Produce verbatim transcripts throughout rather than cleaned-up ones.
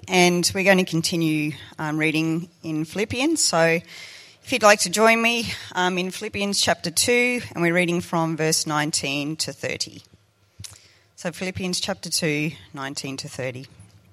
and we're going to continue um, reading in Philippians. So if you'd like to join me um, in Philippians chapter two, and we're reading from verse nineteen to thirty. So Philippians chapter two, nineteen to thirty.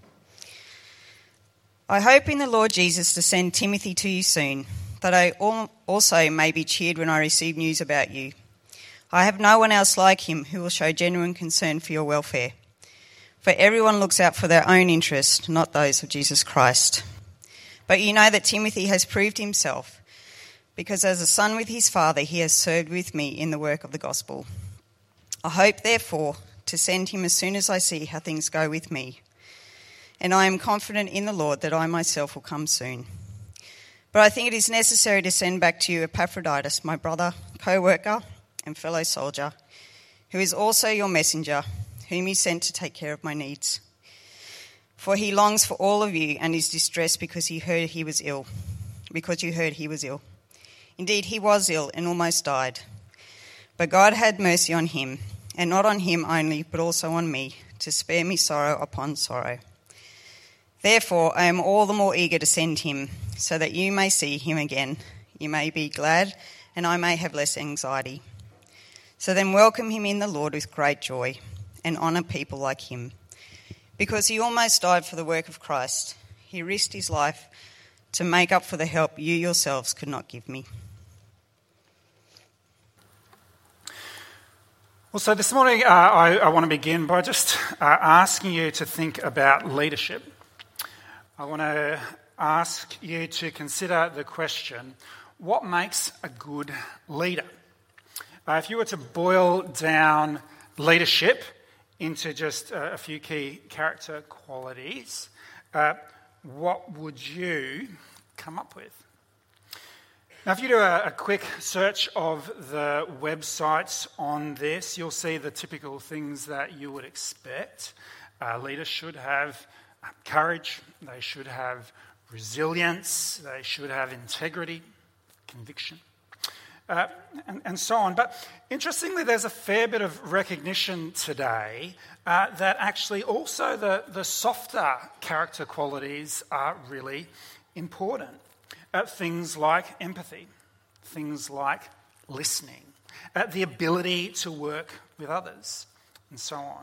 I hope in the Lord Jesus to send Timothy to you soon, that I also may be cheered when I receive news about you. I have no one else like him who will show genuine concern for your welfare. For everyone looks out for their own interest, not those of Jesus Christ. But you know that Timothy has proved himself, because as a son with his father, he has served with me in the work of the gospel. I hope, therefore, to send him as soon as I see how things go with me. And I am confident in the Lord that I myself will come soon. But I think it is necessary to send back to you Epaphroditus, my brother, co-worker, and fellow soldier, who is also your messenger, whom he sent to take care of my needs. For he longs for all of you and is distressed because he heard he was ill, because you heard he was ill. Indeed, he was ill and almost died. But God had mercy on him, and not on him only, but also on me, to spare me sorrow upon sorrow. Therefore, I am all the more eager to send him, so that you may see him again. You may be glad, and I may have less anxiety. So then welcome him in the Lord with great joy, and honour people like him. Because he almost died for the work of Christ. He risked his life to make up for the help you yourselves could not give me. Well, so this morning uh, I, I want to begin by just uh, asking you to think about leadership. I want to ask you to consider the question, what makes a good leader? Uh, if you were to boil down leadership into just uh, a few key character qualities, uh, what would you come up with? Now, if you do a, a quick search of the websites on this, you'll see the typical things that you would expect. Uh, leaders should have courage, they should have resilience, they should have integrity, conviction. Uh, and, and so on. But interestingly, there's a fair bit of recognition today uh, that actually also the, the softer character qualities are really important. Uh, things like empathy, things like listening, uh, the ability to work with others, and so on.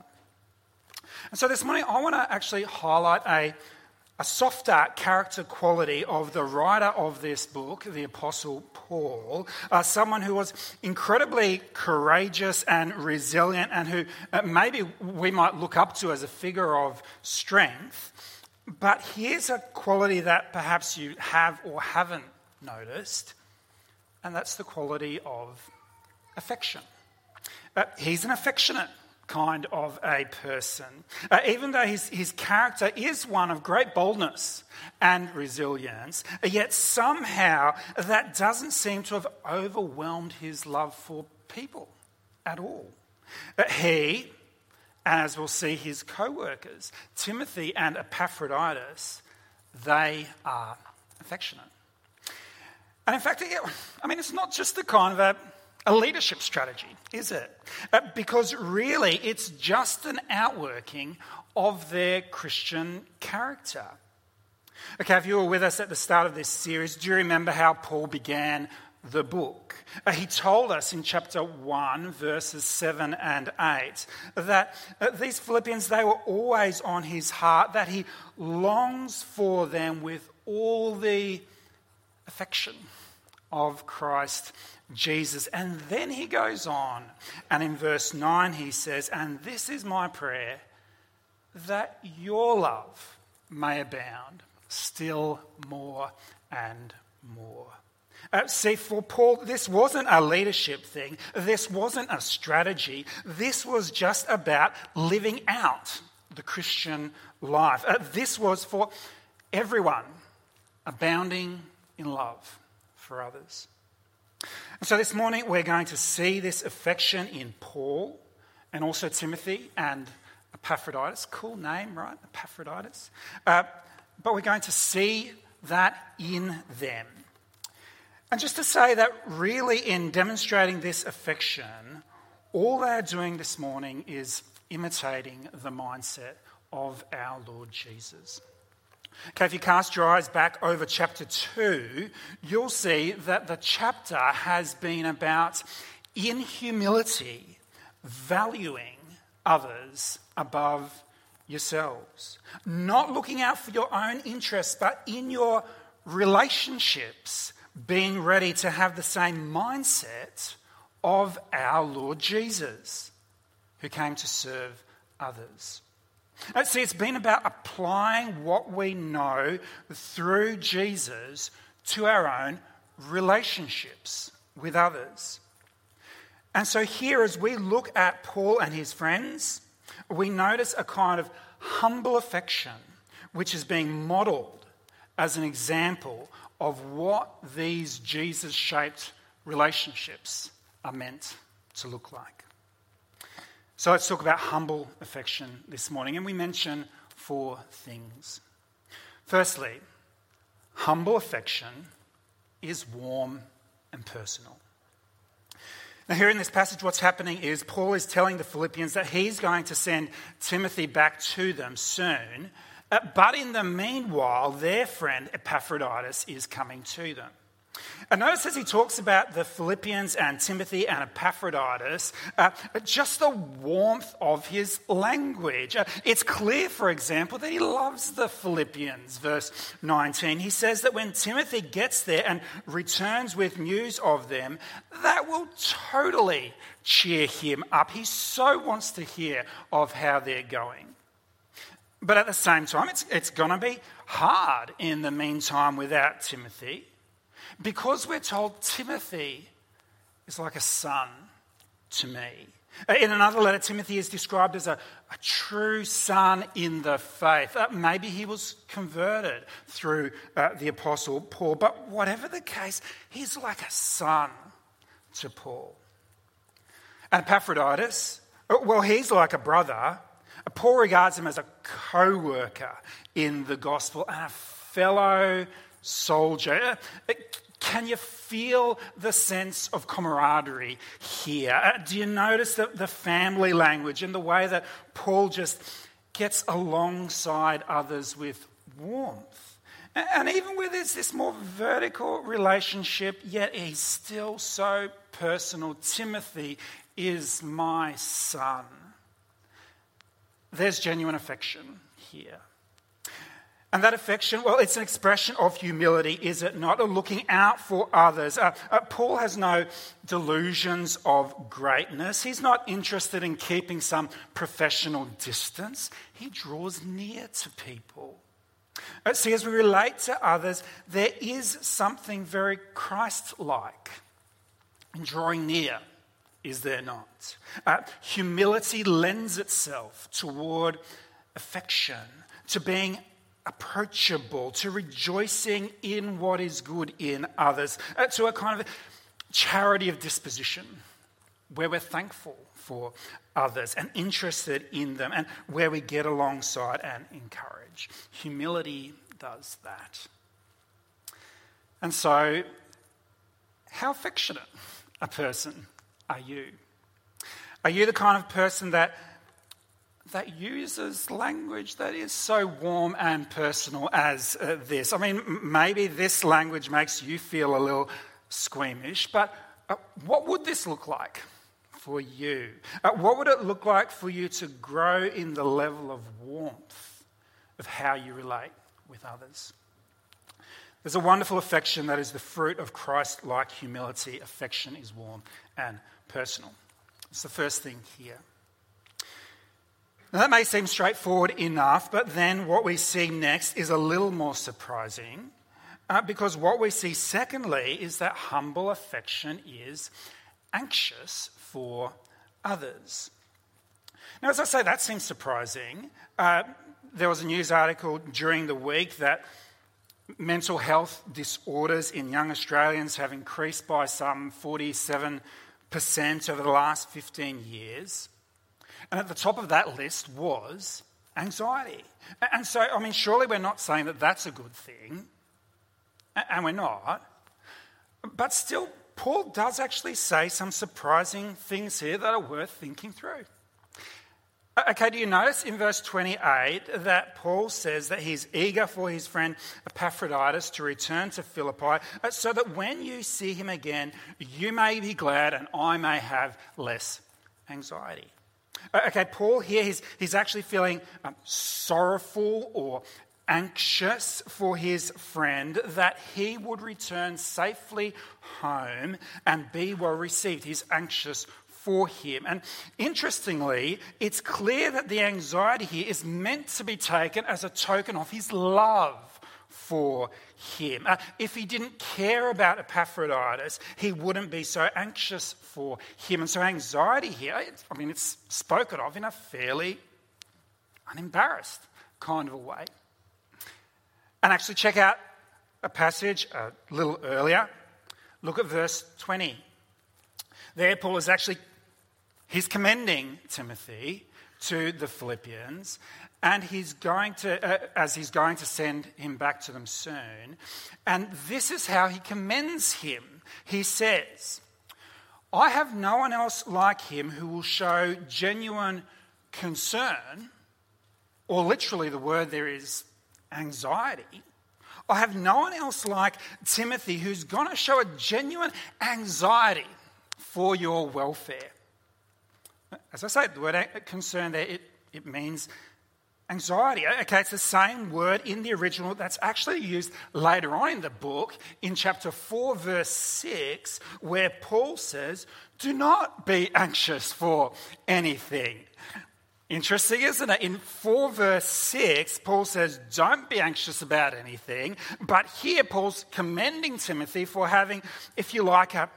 And so this morning, I want to actually highlight a A softer character quality of the writer of this book, the Apostle Paul, uh, someone who was incredibly courageous and resilient and who uh, maybe we might look up to as a figure of strength. But here's a quality that perhaps you have or haven't noticed, and that's the quality of affection. Uh, he's an affectionate kind of a person. Uh, even though his, his character is one of great boldness and resilience, yet somehow that doesn't seem to have overwhelmed his love for people at all. Uh, he, and as we'll see, his co-workers, Timothy and Epaphroditus, they are affectionate. And in fact, I mean, it's not just the kind of a A leadership strategy, is it? Uh, because really it's just an outworking of their Christian character. Okay, if you were with us at the start of this series, do you remember how Paul began the book? Uh, he told us in chapter one, verses seven and eight, that uh, these Philippians, they were always on his heart, that he longs for them with all the affection of Christ Jesus. And then he goes on, and in verse nine he says, "And this is my prayer, that your love may abound still more and more." Uh, see, for Paul, this wasn't a leadership thing. This wasn't a strategy. This was just about living out the Christian life. Uh, this was for everyone, abounding in love for others. And so this morning we're going to see this affection in Paul and also Timothy and Epaphroditus. Cool name, right? Epaphroditus. Uh, but we're going to see that in them. And just to say that really in demonstrating this affection, all they're doing this morning is imitating the mindset of our Lord Jesus. Okay, if you cast your eyes back over chapter two, you'll see that the chapter has been about, in humility, valuing others above yourselves. Not looking out for your own interests, but in your relationships, being ready to have the same mindset of our Lord Jesus, who came to serve others. See, it's been about applying what we know through Jesus to our own relationships with others. And so here, as we look at Paul and his friends, we notice a kind of humble affection which is being modelled as an example of what these Jesus-shaped relationships are meant to look like. So let's talk about humble affection this morning, and we mention four things. Firstly, humble affection is warm and personal. Now, here in this passage, what's happening is Paul is telling the Philippians that he's going to send Timothy back to them soon, but in the meanwhile, their friend Epaphroditus is coming to them. And notice as he talks about the Philippians and Timothy and Epaphroditus, uh, just the warmth of his language. Uh, it's clear, for example, that he loves the Philippians. Verse nineteen, he says that when Timothy gets there and returns with news of them, that will totally cheer him up. He so wants to hear of how they're going. But at the same time, it's, it's going to be hard in the meantime without Timothy. Because we're told Timothy is like a son to me. In another letter, Timothy is described as a, a true son in the faith. Uh, maybe he was converted through uh, the Apostle Paul. But whatever the case, he's like a son to Paul. And Epaphroditus, well, he's like a brother. Paul regards him as a co-worker in the gospel and a fellow soldier. Can you feel the sense of camaraderie here? Do you notice the, the family language and the way that Paul just gets alongside others with warmth? And even where there's this more vertical relationship, yet he's still so personal. Timothy is my son. There's genuine affection here. And that affection, well, it's an expression of humility, is it not? Or looking out for others. Uh, uh, Paul has no delusions of greatness. He's not interested in keeping some professional distance. He draws near to people. Uh, see, as we relate to others, there is something very Christ-like in drawing near, is there not? Uh, humility lends itself toward affection, to being approachable, to rejoicing in what is good in others, uh, to a kind of charity of disposition where we're thankful for others and interested in them and where we get alongside and encourage. Humility does that. And so, how affectionate a person are you? Are you the kind of person that that uses language that is so warm and personal as uh, this? I mean, m- maybe this language makes you feel a little squeamish, but uh, what would this look like for you? Uh, what would it look like for you to grow in the level of warmth of how you relate with others? There's a wonderful affection that is the fruit of Christ-like humility. Affection is warm and personal. It's the first thing here. Now, that may seem straightforward enough, but then what we see next is a little more surprising, uh, because what we see secondly is that humble affection is anxious for others. Now, as I say, that seems surprising. Uh, there was a news article during the week that mental health disorders in young Australians have increased by some forty-seven percent over the last fifteen years. And at the top of that list was anxiety. And so, I mean, surely we're not saying that that's a good thing, and we're not. But still, Paul does actually say some surprising things here that are worth thinking through. Okay, do you notice in verse twenty-eight that Paul says that he's eager for his friend Epaphroditus to return to Philippi so that when you see him again, you may be glad and I may have less anxiety. Okay, Paul here, he's, he's actually feeling um, sorrowful or anxious for his friend that he would return safely home and be well received. He's anxious for him. And interestingly, it's clear that the anxiety here is meant to be taken as a token of his love for him. Uh, if he didn't care about Epaphroditus, he wouldn't be so anxious for him. And so anxiety here, I mean, it's spoken of in a fairly unembarrassed kind of a way. And actually check out a passage a little earlier. Look at verse twenty. There, Paul is actually He's commending Timothy to the Philippians, and he's going to, uh, as he's going to send him back to them soon. And this is how he commends him. He says, I have no one else like him who will show genuine concern, or literally the word there is anxiety. I have no one else like Timothy who's going to show a genuine anxiety for your welfare. As I say, the word concern there, it, it means anxiety. Okay, it's the same word in the original that's actually used later on in the book, in chapter four, verse six, where Paul says, do not be anxious for anything. Interesting, isn't it? In four, verse six, Paul says, don't be anxious about anything. But here, Paul's commending Timothy for having, if you like, a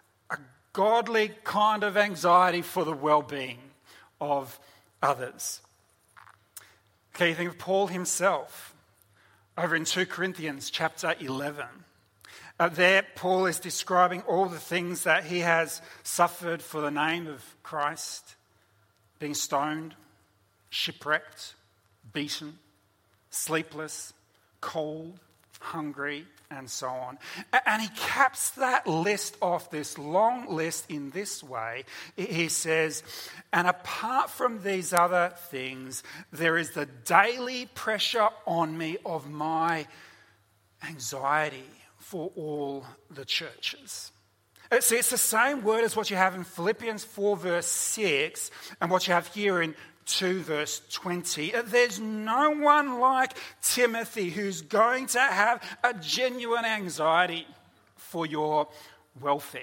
godly kind of anxiety for the well-being of others. Okay, you think of Paul himself over in Second Corinthians chapter eleven. Uh, there, Paul is describing all the things that he has suffered for the name of Christ, being stoned, shipwrecked, beaten, sleepless, cold, hungry, and so on. And he caps that list off, this long list, in this way. He says, and apart from these other things, there is the daily pressure on me of my anxiety for all the churches. See, it's the same word as what you have in Philippians four, verse six, and what you have here in two, verse twenty. There's no one like Timothy who's going to have a genuine anxiety for your welfare.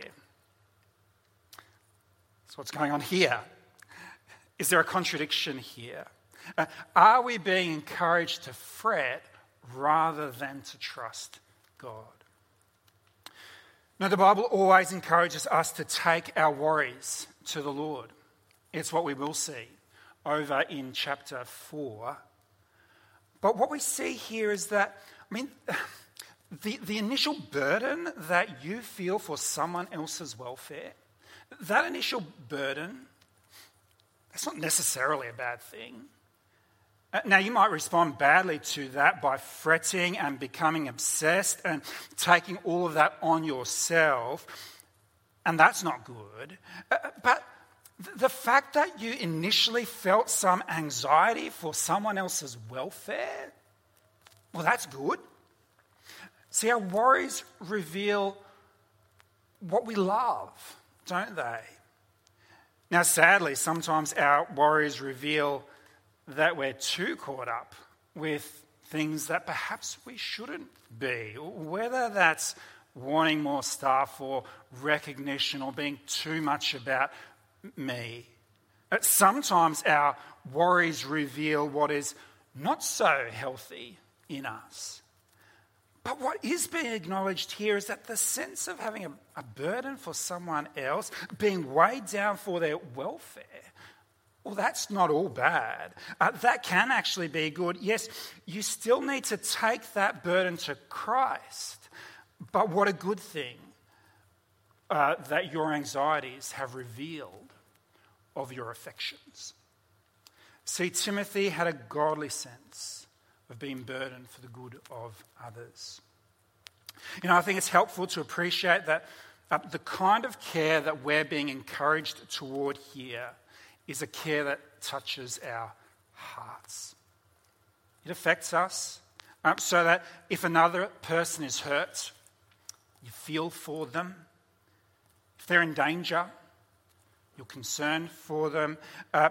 That's what's going on here. Is there a contradiction here? Uh, are we being encouraged to fret rather than to trust God? Now, the Bible always encourages us to take our worries to the Lord. It's what we will see over in chapter four. But what we see here is that, I mean, the, the initial burden that you feel for someone else's welfare, that initial burden, that's not necessarily a bad thing. Now, you might respond badly to that by fretting and becoming obsessed and taking all of that on yourself, and that's not good. But the fact that you initially felt some anxiety for someone else's welfare, well, that's good. See, our worries reveal what we love, don't they? Now, sadly, sometimes our worries reveal that we're too caught up with things that perhaps we shouldn't be, whether that's wanting more stuff or recognition or being too much about me. Sometimes our worries reveal what is not so healthy in us. But what is being acknowledged here is that the sense of having a, a burden for someone else, being weighed down for their welfare, well, that's not all bad. Uh, that can actually be good. Yes, you still need to take that burden to Christ. But what a good thing uh, that your anxieties have revealed of your affections. See, Timothy had a godly sense of being burdened for the good of others. You know, I think it's helpful to appreciate that uh, the kind of care that we're being encouraged toward here is a care that touches our hearts. It affects us um, so that if another person is hurt, you feel for them. If they're in danger, you're concerned for them. Uh,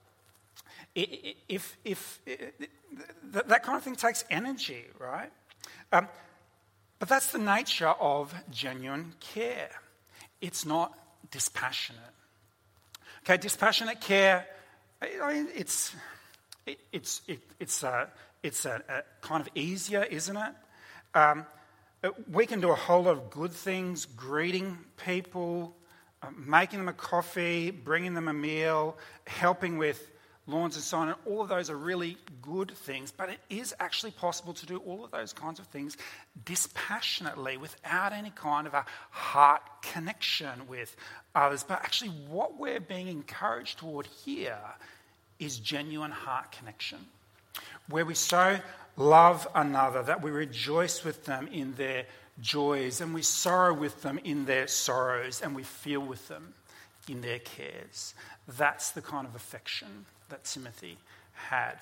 if, if, if that kind of thing takes energy, right? Um, but that's the nature of genuine care. It's not dispassionate. Okay, dispassionate care, I mean, it's it, it's it, it's a, it's a, a kind of easier, isn't it? Um, we can do a whole lot of good things, greeting people, uh, making them a coffee, bringing them a meal, helping with lawns and so on, and all of those are really good things, but it is actually possible to do all of those kinds of things dispassionately without any kind of a heart connection with others. But actually what we're being encouraged toward here is genuine heart connection, where we so love another that we rejoice with them in their joys and we sorrow with them in their sorrows and we feel with them in their cares. That's the kind of affection that Timothy had.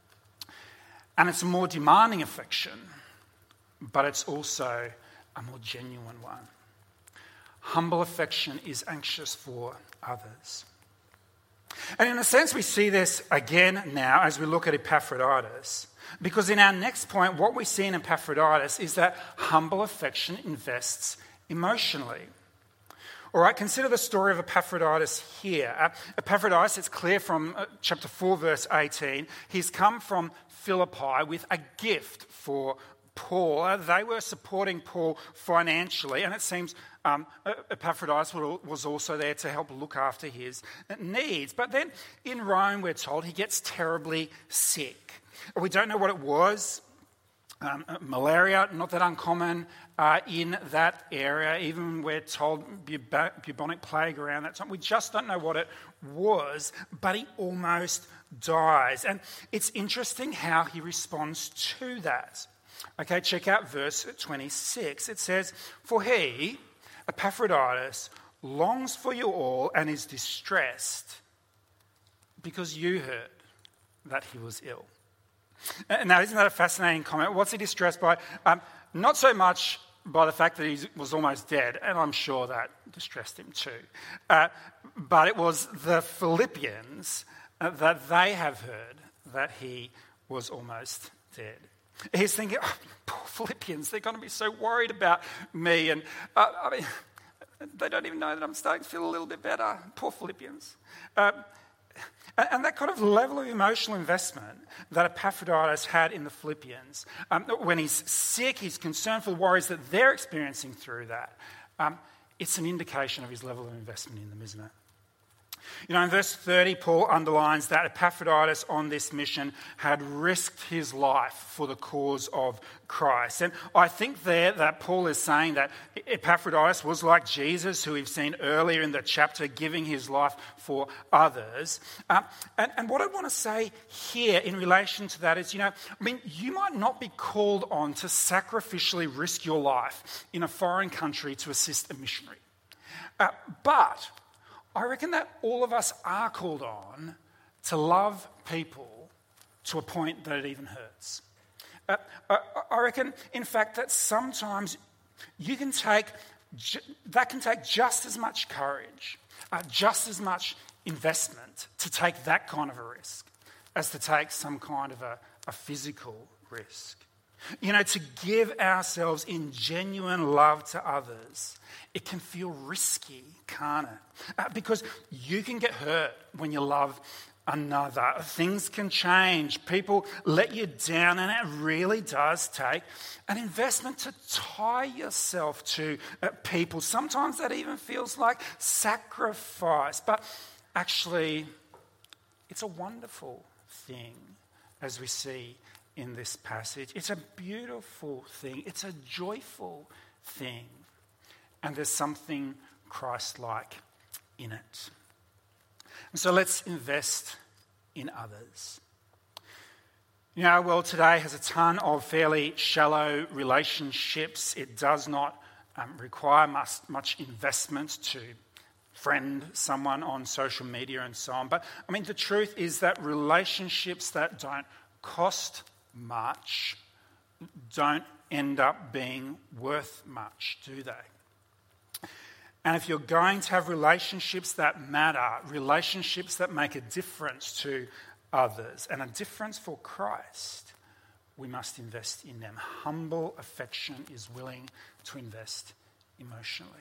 And it's a more demanding affection, but it's also a more genuine one. Humble affection is anxious for others. And in a sense, we see this again now as we look at Epaphroditus, because in our next point, what we see in Epaphroditus is that humble affection invests emotionally. All right, consider the story of Epaphroditus here. Uh, Epaphroditus, it's clear from uh, chapter four, verse eighteen, he's come from Philippi with a gift for Paul. Uh, they were supporting Paul financially, and it seems um, Epaphroditus was also there to help look after his needs. But then in Rome, we're told, he gets terribly sick. We don't know what it was. Um, malaria, not that uncommon uh, in that area. Even we're told bubonic plague around that time. We just don't know what it was, but he almost dies. And it's interesting how he responds to that. Okay, check out verse twenty-six. It says, "For he, Epaphroditus, longs for you all and is distressed because you heard that he was ill." Now, isn't that a fascinating comment? What's he distressed by? Um, not so much by the fact that he was almost dead, and I'm sure that distressed him too. Uh, but it was the Philippians uh, that they have heard that he was almost dead. He's thinking, oh, poor Philippians, they're going to be so worried about me. And uh, I mean, they don't even know that I'm starting to feel a little bit better. Poor Philippians. Uh, And that kind of level of emotional investment that Epaphroditus had in the Philippians, um, when he's sick, he's concerned for the worries that they're experiencing through that. Um, it's an indication of his level of investment in them, isn't it? You know, in verse thirty, Paul underlines that Epaphroditus on this mission had risked his life for the cause of Christ. And I think there that Paul is saying that Epaphroditus was like Jesus, who we've seen earlier in the chapter, giving his life for others. Uh, and, and what I want to say here in relation to that is, you know, I mean, you might not be called on to sacrificially risk your life in a foreign country to assist a missionary. Uh, but I reckon that all of us are called on to love people to a point that it even hurts. Uh, I, I reckon, in fact, that sometimes you can take, that can take just as much courage, uh, just as much investment to take that kind of a risk as to take some kind of a, a physical risk. You know, to give ourselves in genuine love to others, it can feel risky, can't it? Uh, because you can get hurt when you love another. Things can change. People let you down, and it really does take an investment to tie yourself to uh, people. Sometimes that even feels like sacrifice, but actually, it's a wonderful thing, as we see in this passage. It's a beautiful thing. It's a joyful thing. And there's something Christ-like in it. And so let's invest in others. You know, our world today has a ton of fairly shallow relationships. It does not um, require much, much investment to friend someone on social media and so on. But I mean, the truth is that relationships that don't cost much don't end up being worth much, do they? And if you're going to have relationships that matter, relationships that make a difference to others and a difference for Christ, we must invest in them. Humble affection is willing to invest emotionally.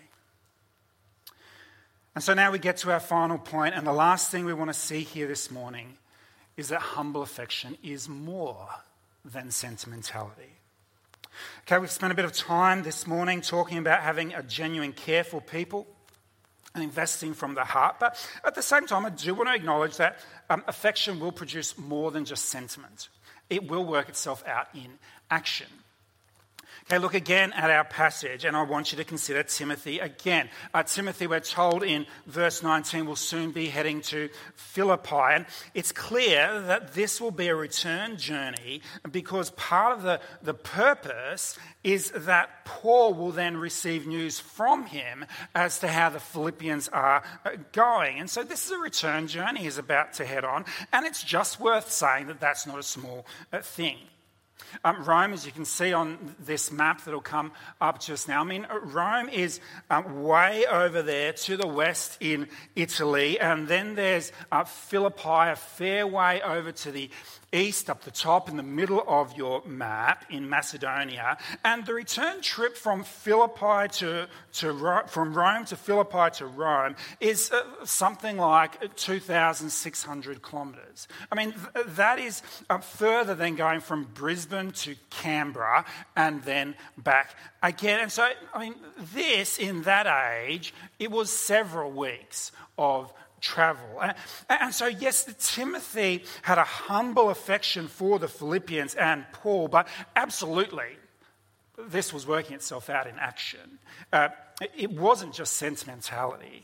And so now we get to our final point, and the last thing we want to see here this morning is that humble affection is more than sentimentality. Okay, we've spent a bit of time this morning talking about having a genuine care for people and investing from the heart, but at the same time I do want to acknowledge that um, affection will produce more than just sentiment. It will work itself out in action. Okay, look again at our passage, and I want you to consider Timothy again. Uh, Timothy, we're told in verse nineteen, will soon be heading to Philippi, and it's clear that this will be a return journey because part of the, the purpose is that Paul will then receive news from him as to how the Philippians are going. And so this is a return journey he's about to head on, and it's just worth saying that that's not a small uh, thing. Um, Rome, as you can see on this map that'll come up just now, I mean, Rome is um, way over there to the west in Italy, and then there's uh, Philippi, a fair way over to the east, up the top in the middle of your map in Macedonia. And the return trip from Philippi to, to Ro- from Rome to Philippi to Rome is uh, something like two thousand six hundred kilometres. I mean, th- that is uh, further than going from Brisbane to Canberra and then back again. And so, I mean, this, in that age, it was several weeks of travel. And, and so, yes, Timothy had a humble affection for the Philippians and Paul, but absolutely, this was working itself out in action. Uh, it wasn't just sentimentality.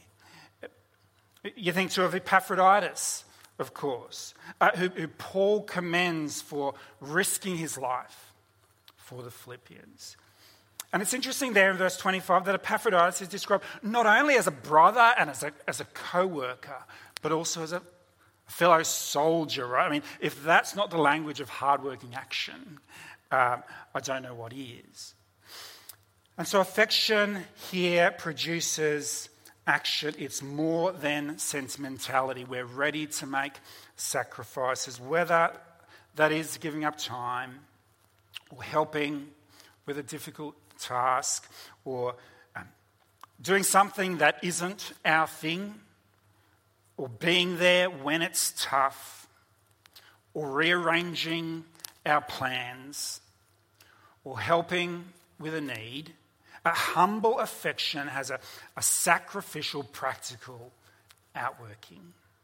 You think too of Epaphroditus, of course, uh, who, who Paul commends for risking his life for the Philippians. And it's interesting there in verse twenty-five that Epaphroditus is described not only as a brother and as a, as a co-worker, but also as a fellow soldier, right? I mean, if that's not the language of hardworking action, um, I don't know what is. And so affection here produces action. It's more than sentimentality. We're ready to make sacrifices, whether that is giving up time or helping with a difficult task or um, doing something that isn't our thing, or being there when it's tough, or rearranging our plans, or helping with a need. A humble affection has a, a sacrificial, practical outworking.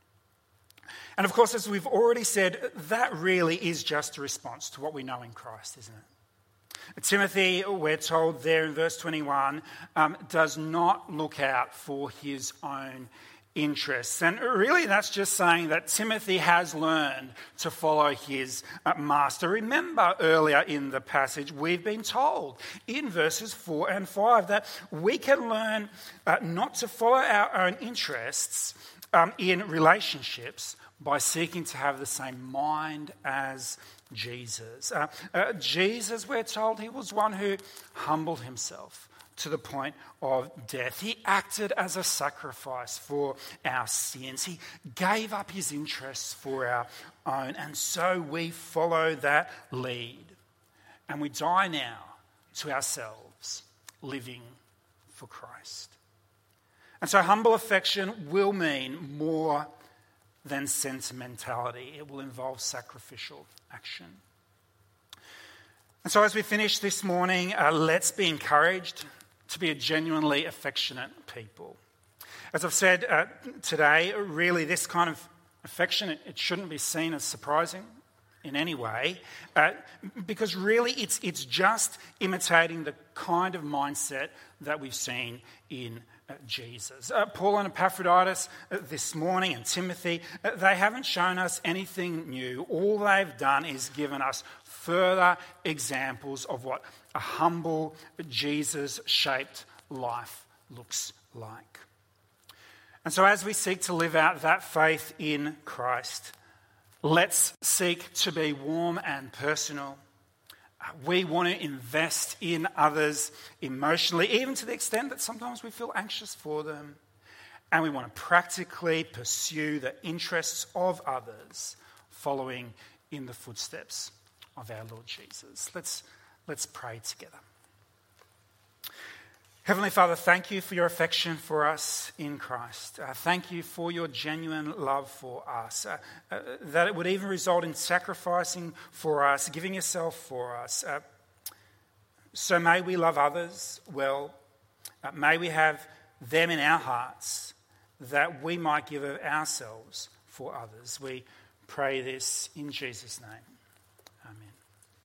And of course, as we've already said, that really is just a response to what we know in Christ, isn't it? Timothy, we're told there in verse twenty-one, um, does not look out for his own interests. And really that's just saying that Timothy has learned to follow his uh, master. Remember earlier in the passage, we've been told in verses four and five that we can learn uh, not to follow our own interests um, in relationships by seeking to have the same mind as Jesus. Uh, uh, Jesus, we're told, he was one who humbled himself to the point of death. He acted as a sacrifice for our sins. He gave up his interests for our own. And so we follow that lead. And we die now to ourselves, living for Christ. And so humble affection will mean more than sentimentality. It will involve sacrificial action. And so as we finish this morning, uh, let's be encouraged to be a genuinely affectionate people. As I've said uh, today, really this kind of affection, it, it shouldn't be seen as surprising in any way, uh, because really it's, it's just imitating the kind of mindset that we've seen in uh, Jesus. Uh, Paul and Epaphroditus uh, this morning, and Timothy, uh, they haven't shown us anything new. All they've done is given us further examples of what a humble, Jesus-shaped life looks like. And so as we seek to live out that faith in Christ, let's seek to be warm and personal. We want to invest in others emotionally, even to the extent that sometimes we feel anxious for them. And we want to practically pursue the interests of others, following in the footsteps of our Lord Jesus. Let's, let's pray together. Heavenly Father, thank you for your affection for us in Christ. Uh, thank you for your genuine love for us, uh, uh, that it would even result in sacrificing for us, giving yourself for us. Uh, so may we love others well. Uh, may we have them in our hearts, that we might give of ourselves for others. We pray this in Jesus' name.